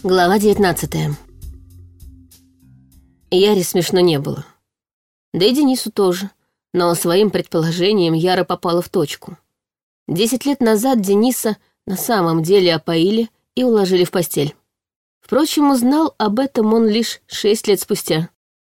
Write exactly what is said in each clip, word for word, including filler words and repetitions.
Глава девятнадцатая. Яре смешно не было. Да и Денису тоже. Но своим предположением Яра попала в точку. Десять лет назад Дениса на самом деле опоили и уложили в постель. Впрочем, узнал об этом он лишь шесть лет спустя.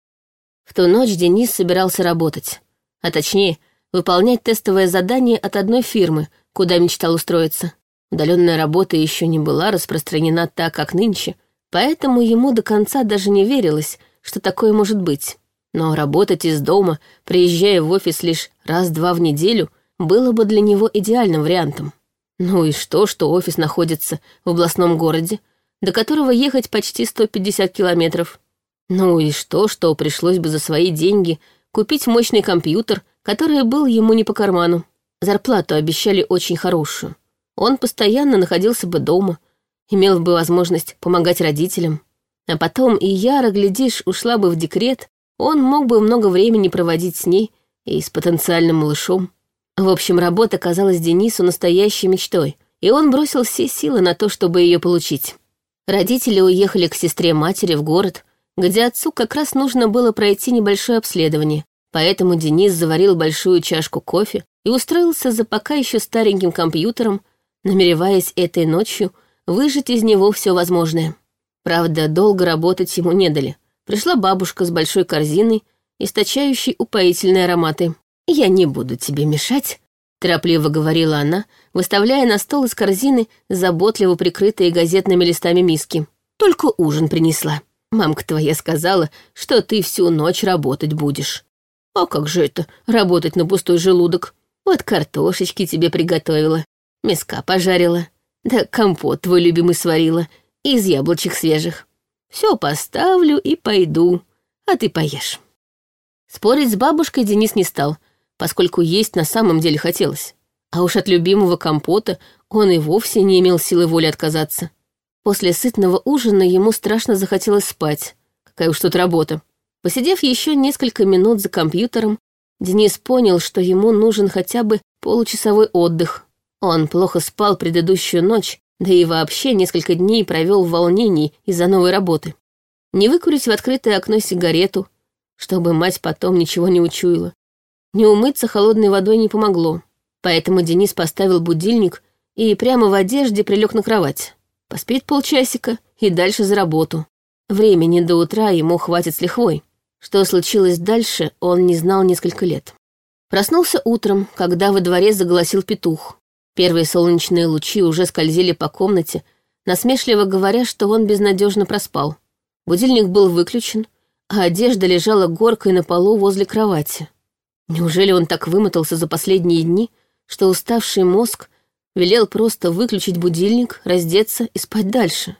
В ту ночь Денис собирался работать. А точнее, выполнять тестовое задание от одной фирмы, куда мечтал устроиться. Удаленная работа еще не была распространена так, как нынче, поэтому ему до конца даже не верилось, что такое может быть. Но работать из дома, приезжая в офис лишь раз-два в неделю, было бы для него идеальным вариантом. Ну и что, что офис находится в областном городе, до которого ехать почти сто пятьдесят километров. Ну и что, что пришлось бы за свои деньги купить мощный компьютер, который был ему не по карману. Зарплату обещали очень хорошую. Он постоянно находился бы дома, имел бы возможность помогать родителям. А потом и Яра, глядишь, ушла бы в декрет, он мог бы много времени проводить с ней и с потенциальным малышом. В общем, работа казалась Денису настоящей мечтой, и он бросил все силы на то, чтобы ее получить. Родители уехали к сестре-матери в город, где отцу как раз нужно было пройти небольшое обследование, поэтому Денис заварил большую чашку кофе и устроился за пока еще стареньким компьютером, намереваясь этой ночью выжать из него все возможное. Правда, долго работать ему не дали. Пришла бабушка с большой корзиной, источающей упоительные ароматы. «Я не буду тебе мешать», — торопливо говорила она, выставляя на стол из корзины заботливо прикрытые газетными листами миски. «Только ужин принесла. Мамка твоя сказала, что ты всю ночь работать будешь. А как же это, работать на пустой желудок? Вот картошечки тебе приготовила, мяска пожарила, да компот твой любимый сварила из яблочек свежих. Все поставлю и пойду, а ты поешь». Спорить с бабушкой Денис не стал, поскольку есть на самом деле хотелось. А уж от любимого компота он и вовсе не имел силы воли отказаться. После сытного ужина ему страшно захотелось спать. Какая уж тут работа. Посидев еще несколько минут за компьютером, Денис понял, что ему нужен хотя бы получасовой отдых. Он плохо спал предыдущую ночь, да и вообще несколько дней провел в волнении из-за новой работы. Не выкурить в открытое окно сигарету, чтобы мать потом ничего не учуяла. Не умыться холодной водой не помогло. Поэтому Денис поставил будильник и прямо в одежде прилег на кровать. Поспит полчасика и дальше за работу. Времени до утра ему хватит с лихвой. Что случилось дальше, он не знал несколько лет. Проснулся утром, когда во дворе заголосил петух. Первые солнечные лучи уже скользили по комнате, насмешливо говоря, что он безнадежно проспал. Будильник был выключен, а одежда лежала горкой на полу возле кровати. Неужели он так вымотался за последние дни, что уставший мозг велел просто выключить будильник, раздеться и спать дальше?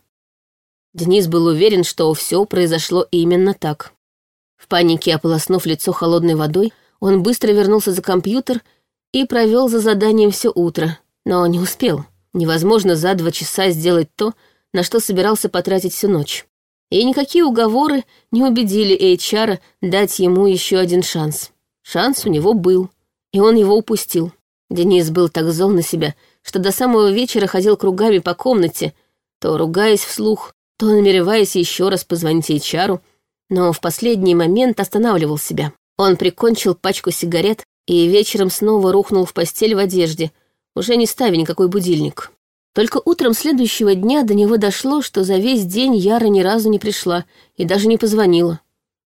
Денис был уверен, что все произошло именно так. В панике ополоснув лицо холодной водой, он быстро вернулся за компьютер и провел за заданием все утро, но не успел. Невозможно за два часа сделать то, на что собирался потратить всю ночь. И никакие уговоры не убедили эйч ар дать ему еще один шанс. Шанс у него был, и он его упустил. Денис был так зол на себя, что до самого вечера ходил кругами по комнате, то ругаясь вслух, то намереваясь еще раз позвонить эйч ар, но в последний момент останавливал себя. Он прикончил пачку сигарет и вечером снова рухнул в постель в одежде, уже не ставя никакой будильник. Только утром следующего дня до него дошло, что за весь день Яра ни разу не пришла и даже не позвонила.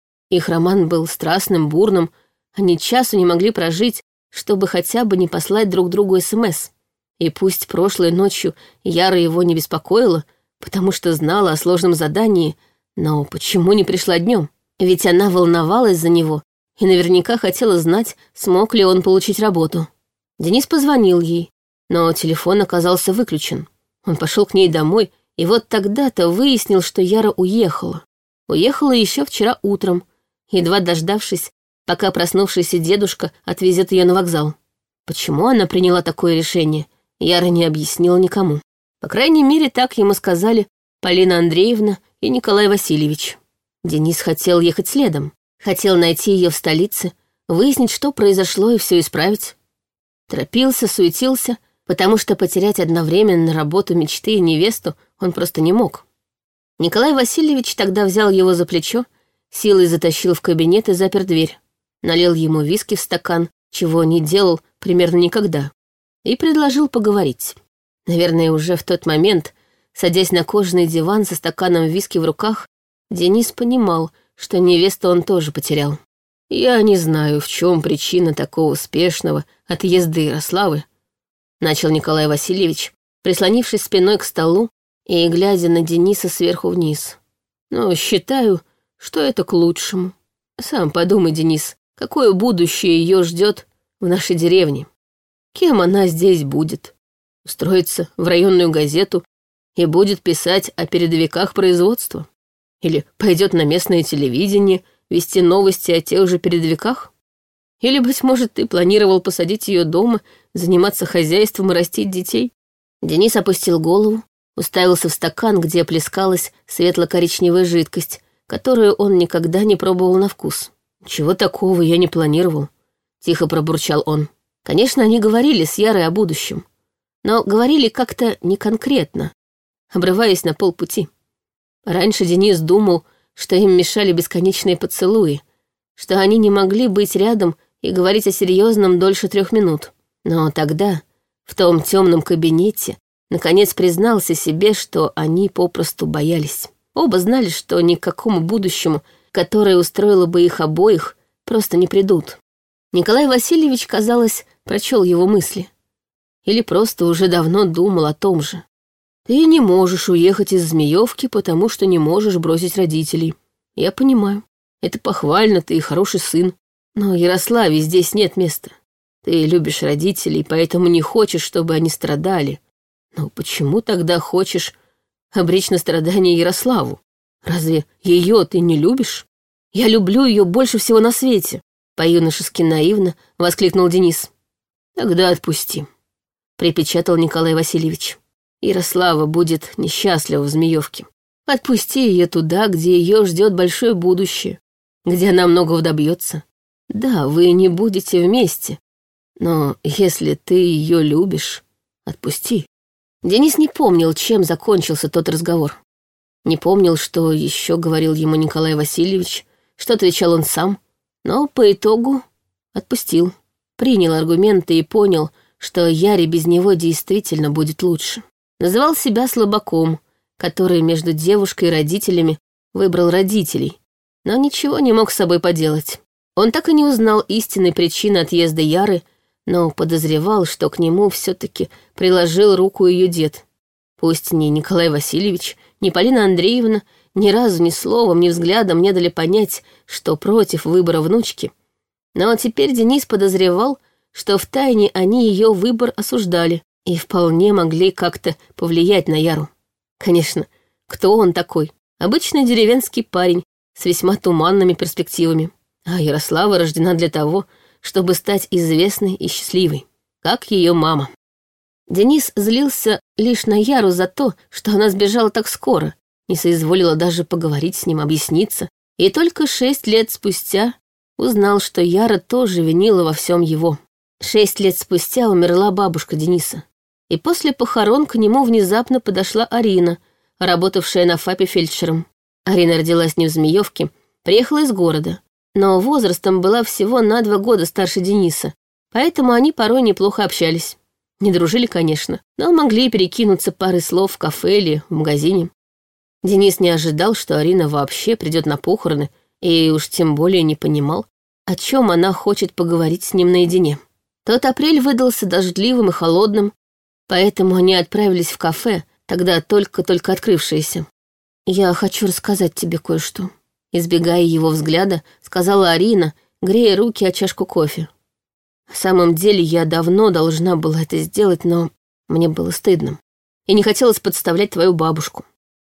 Их роман был страстным, бурным, они часу не могли прожить, чтобы хотя бы не послать друг другу СМС. И пусть прошлой ночью Яра его не беспокоила, потому что знала о сложном задании, но почему не пришла днем? Ведь она волновалась за него и наверняка хотела знать, смог ли он получить работу. Денис позвонил ей, но телефон оказался выключен. Он пошел к ней домой, и вот тогда-то выяснил, что Яра уехала. Уехала еще вчера утром, едва дождавшись, пока проснувшийся дедушка отвезет ее на вокзал. Почему она приняла такое решение, Яра не объяснила никому. По крайней мере, так ему сказали Полина Андреевна и Николай Васильевич. Денис хотел ехать следом, хотел найти ее в столице, выяснить, что произошло, и все исправить. Торопился, суетился, потому что потерять одновременно работу мечты и невесту он просто не мог. Николай Васильевич тогда взял его за плечо, силой затащил в кабинет и запер дверь, налил ему виски в стакан, чего не делал примерно никогда, и предложил поговорить. Наверное, уже в тот момент, садясь на кожаный диван со стаканом виски в руках, Денис понимал, что невесту он тоже потерял. «Я не знаю, в чем причина такого успешного отъезда Ярославы», начал Николай Васильевич, прислонившись спиной к столу и глядя на Дениса сверху вниз. «Но считаю, что это к лучшему. Сам подумай, Денис, какое будущее ее ждет в нашей деревне. Кем она здесь будет? Устроится в районную газету и будет писать о передовиках производства? Или пойдет на местное телевидение вести новости о тех же передовиках? Или, быть может, ты планировал посадить ее дома, заниматься хозяйством и растить детей?» Денис опустил голову, уставился в стакан, где плескалась светло-коричневая жидкость, которую он никогда не пробовал на вкус. «Чего такого я не планировал», — тихо пробурчал он. Конечно, они говорили с Ярой о будущем, но говорили как-то не конкретно, обрываясь на полпути. Раньше Денис думал, что им мешали бесконечные поцелуи, что они не могли быть рядом и говорить о серьезном дольше трех минут. Но тогда, в том темном кабинете, наконец признался себе, что они попросту боялись. Оба знали, что ни к какому будущему, которое устроило бы их обоих, просто не придут. Николай Васильевич, казалось, прочел его мысли. Или просто уже давно думал о том же. «Ты не можешь уехать из Змеевки, потому что не можешь бросить родителей. Я понимаю. Это похвально, ты хороший сын. Но Ярославе здесь нет места. Ты любишь родителей, поэтому не хочешь, чтобы они страдали. Но почему тогда хочешь обречь на страдания Ярославу? Разве ее ты не любишь?» «Я люблю ее больше всего на свете», — по-юношески наивно воскликнул Денис. «Тогда отпусти», — припечатал Николай Васильевич. «Ярослава будет несчастлива в Змеевке. Отпусти ее туда, где ее ждет большое будущее, где она многого добьется. Да, вы не будете вместе, но если ты ее любишь, отпусти». Денис не помнил, чем закончился тот разговор. Не помнил, что еще говорил ему Николай Васильевич, что отвечал он сам, но по итогу отпустил, принял аргументы и понял, что Яре без него действительно будет лучше. Называл себя слабаком, который между девушкой и родителями выбрал родителей, но ничего не мог с собой поделать. Он так и не узнал истинной причины отъезда Яры, но подозревал, что к нему все-таки приложил руку ее дед. Пусть ни Николай Васильевич, ни Полина Андреевна ни разу ни словом, ни взглядом не дали понять, что против выбора внучки. Но теперь Денис подозревал, что втайне они ее выбор осуждали и вполне могли как-то повлиять на Яру. Конечно, кто он такой? Обычный деревенский парень с весьма туманными перспективами. А Ярослава рождена для того, чтобы стать известной и счастливой, как ее мама. Денис злился лишь на Яру за то, что она сбежала так скоро, не соизволила даже поговорить с ним, объясниться, и только шесть лет спустя узнал, что Яра тоже винила во всем его. Шесть лет спустя умерла бабушка Дениса, и после похорон к нему внезапно подошла Арина, работавшая на ФАПе фельдшером. Арина родилась не в Змеевке, приехала из города, но возрастом была всего на два года старше Дениса, поэтому они порой неплохо общались. Не дружили, конечно, но могли перекинуться парой слов в кафе или в магазине. Денис не ожидал, что Арина вообще придет на похороны, и уж тем более не понимал, о чем она хочет поговорить с ним наедине. Тот апрель выдался дождливым и холодным, поэтому они отправились в кафе, тогда только-только открывшееся. «Я хочу рассказать тебе кое-что», — избегая его взгляда, сказала Арина, грея руки о чашку кофе. «В самом деле я давно должна была это сделать, но мне было стыдно, и не хотелось подставлять твою бабушку.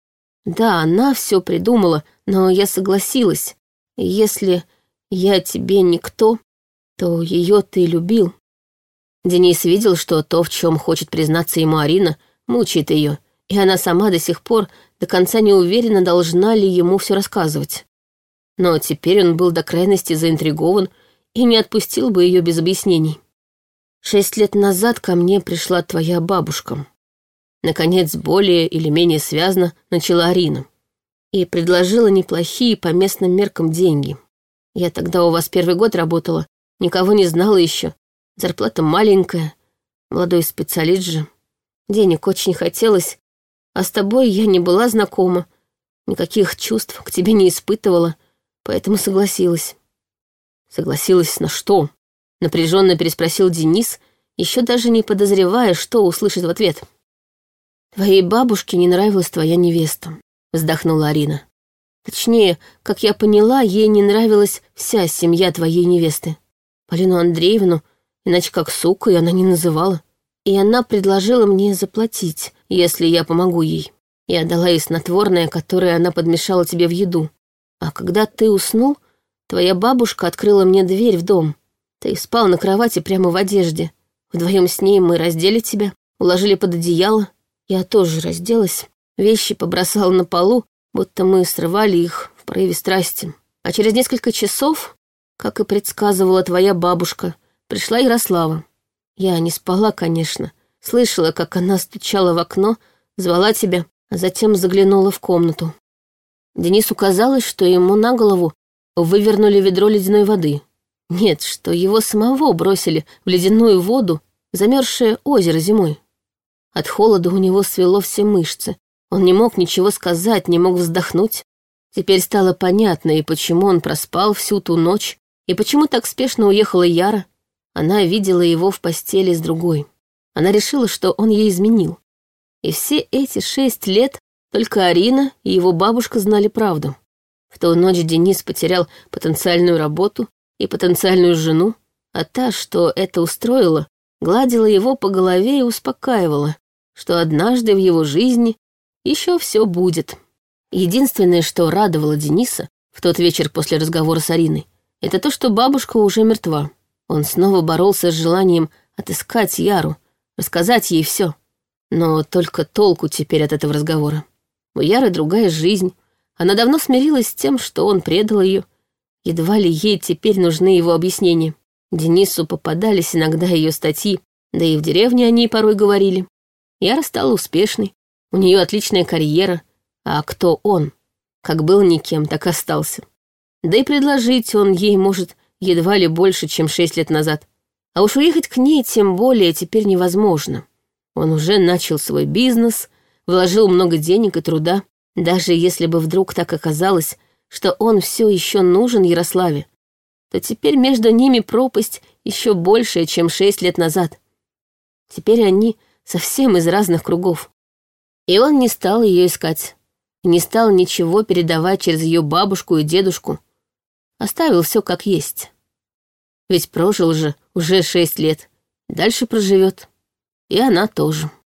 Да, она все придумала, но я согласилась. И если я тебе никто, то ее ты любил». Денис видел, что то, в чем хочет признаться ему Арина, мучает ее, и она сама до сих пор до конца не уверена, должна ли ему все рассказывать. Но теперь он был до крайности заинтригован и не отпустил бы ее без объяснений. «Шесть лет назад ко мне пришла твоя бабушка». Наконец, более или менее связно начала Арина. и предложила неплохие по местным меркам деньги. Я тогда у вас первый год работала, никого не знала еще. Зарплата маленькая, молодой специалист же. Денег очень хотелось, а с тобой я не была знакома, никаких чувств к тебе не испытывала, поэтому согласилась». «Согласилась на что?» — напряженно переспросил Денис, еще даже не подозревая, что услышит в ответ. «Твоей бабушке не нравилась твоя невеста», — вздохнула Арина. «Точнее, как я поняла, ей не нравилась вся семья твоей невесты. Полину Андреевну, иначе как сукой, она не называла. И она предложила мне заплатить, если я помогу ей. Я дала ей снотворное, которое она подмешала тебе в еду. А когда ты уснул, твоя бабушка открыла мне дверь в дом. Ты спал на кровати прямо в одежде. Вдвоем с ней мы раздели тебя, уложили под одеяло. Я тоже разделась, вещи побросала на полу, будто мы срывали их в порыве страсти. А через несколько часов, как и предсказывала твоя бабушка, пришла Ярослава. Я не спала, конечно. Слышала, как она стучала в окно, звала тебя, а затем заглянула в комнату. Денису казалось, что ему на голову вывернули ведро ледяной воды. Нет, что его самого бросили в ледяную воду, замерзшее озеро зимой. От холода у него свело все мышцы. Он не мог ничего сказать, не мог вздохнуть. Теперь стало понятно, и почему он проспал всю ту ночь, и почему так спешно уехала Яра. Она видела его в постели с другой. Она решила, что он ей изменил. И все эти шесть лет только Арина и его бабушка знали правду. В ту ночь Денис потерял потенциальную работу и потенциальную жену, а та, что это устроила, гладила его по голове и успокаивала, что однажды в его жизни еще все будет. Единственное, что радовало Дениса в тот вечер после разговора с Ариной, это то, что бабушка уже мертва. Он снова боролся с желанием отыскать Яру, рассказать ей все. Но только толку теперь от этого разговора. У Яры другая жизнь. Она давно смирилась с тем, что он предал ее. Едва ли ей теперь нужны его объяснения. Денису попадались иногда ее статьи, да и в деревне о ней порой говорили. Яра стала успешной, у нее отличная карьера. А кто он? Как был никем, так остался. Да и предложить он ей может едва ли больше, чем шесть лет назад. А уж уехать к ней тем более теперь невозможно. Он уже начал свой бизнес, вложил много денег и труда. Даже если бы вдруг так оказалось, что он все еще нужен Ярославе, то теперь между ними пропасть еще большая, чем шесть лет назад. Теперь они совсем из разных кругов. И он не стал ее искать, не стал ничего передавать через ее бабушку и дедушку. Оставил все как есть. Ведь прожил же уже шесть лет, дальше проживет. И она тоже.